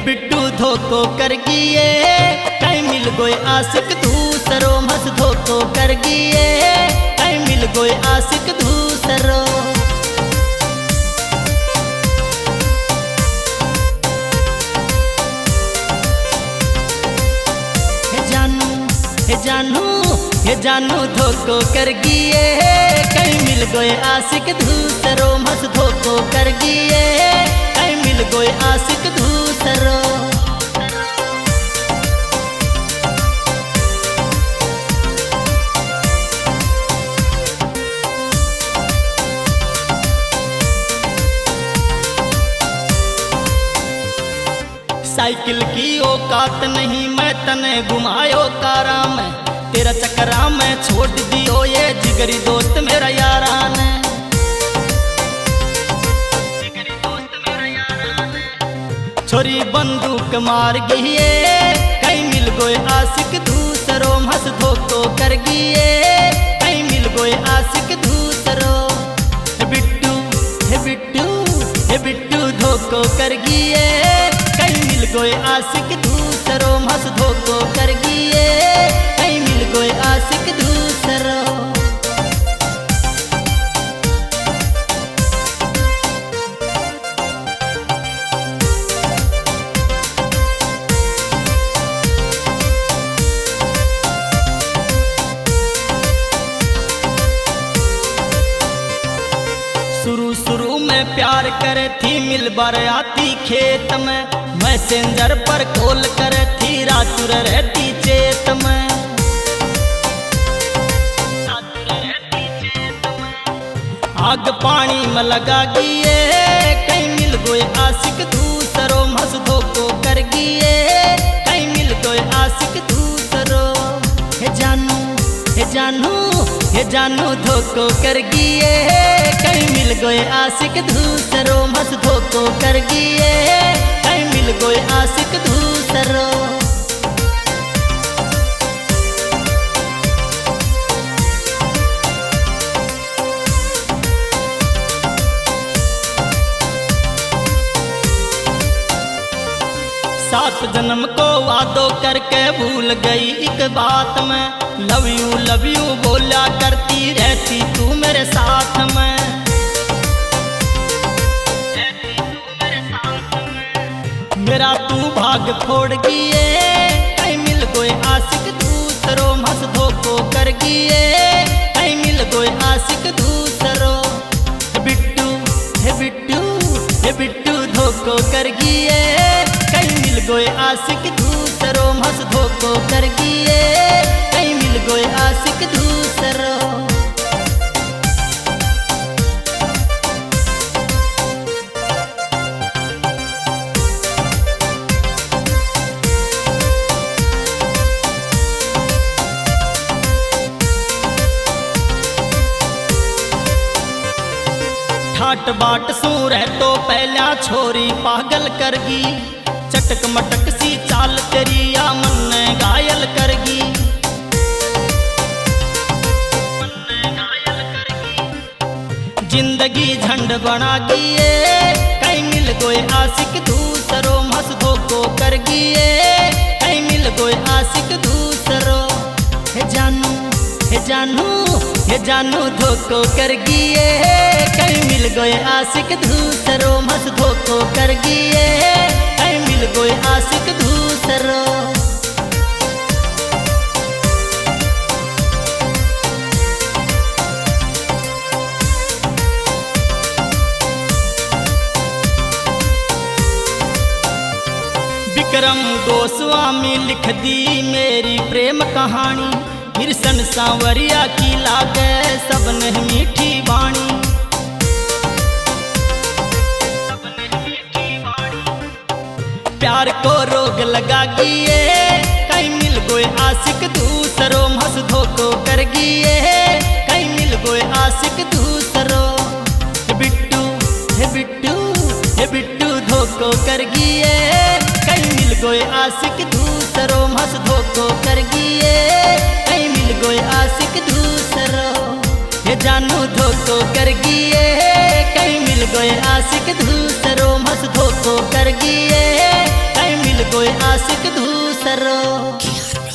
बिट्टू धोखो कर गिए कहीं मिल गोए आशिक दूसरो मस धोखो कर गिए कहीं मिल गोए आशिक दूसरो। हे जानू धोखो कर गिए कहीं मिल गोए आशिक दूसरो मस धोखो कर गिए कहीं मिल गोए आशिक दूसरो। साइकिल की औकात नहीं मैं तने घुमायो कारा में तेरा चक्करा में छोड़ दियो ये जिगरी दोस्त मेरा यारा ने। छोरी बंदूक मार गिए कहीं मिल गोए आशिक दूसरो मस धोखो कर गिए कहीं मिल गोए आशिक दूसरो। हे बिट्टू धोखो कर गिए कहीं मिल गोए आशिक दूसरो मस धोखो कर गिए कहीं मिल गोए आशिक दूसरो। शुरू में प्यार करे थी मिल बार आती खेत में मैसेंजर पर कॉल करे थी रातुर रहती चेत में। आग पानी में लगा गिए कहीं मिल गोए आशिक दूसरो मस धोखो कर गिए कहीं मिल गोए आशिक दूसरो। हे जानू धोखो कर गिए कहीं मिल गोए आशिक दूसरो मस धोखो कर गिए कहीं मिल गोए आशिक दूसरो। सात जन्म को वादो करके भूल गई एक बात में लव यू बोला करती रहती तू मेरे साथ में। मेरा तू भाग फोड़ गिए कहीं मिल गोए आशिक दूसरो मस धोखो कर गिए कहीं मिल गोए आशिक दूसरो। हे बिट्टू धोखो कर गिए कहीं मिल गोए आशिक दूसरो मस धोखो कर गिए कहीं मिल गोए आशिक दूसरो। ठाट बाट सू रह तो पहला छोरी पागल करगी चटक मटक सी चाल तेरी या मन ने घायल करगी। जिंदगी झंड बना गिए कहीं मिल गोए आशिक दूसरो मस धोखो कर गिए कहीं मिल गोए आशिक दूसरो। हे जानू धोखो कर गिए कहीं मिल गोए आशिक दूसरो मस धोखो कर गिए कहीं मिल गोए आशिक दूसरो। विक्रम गोस्वामी लिख दी मेरी प्रेम कहानी हिरसन सांवरिया की लागे सबने मीठी वाणी। प्यार को रोग लगा गिए कहीं मिल गोए आशिक दूसरो मस धोखो कर गिए कहीं मिल गोए आशिक दूसरो। हे बिट्टू धोखो कर गिए कहीं मिल गोए आशिक दूसरो मस धोखो कर गिए कहीं मिल गोए आशिक दूसरो। हे जानू धोखो कर गिए कहीं मिल गए आशिक दूसरों मस धोखो कर गिए कहीं मिल गए आशिक दूसरों।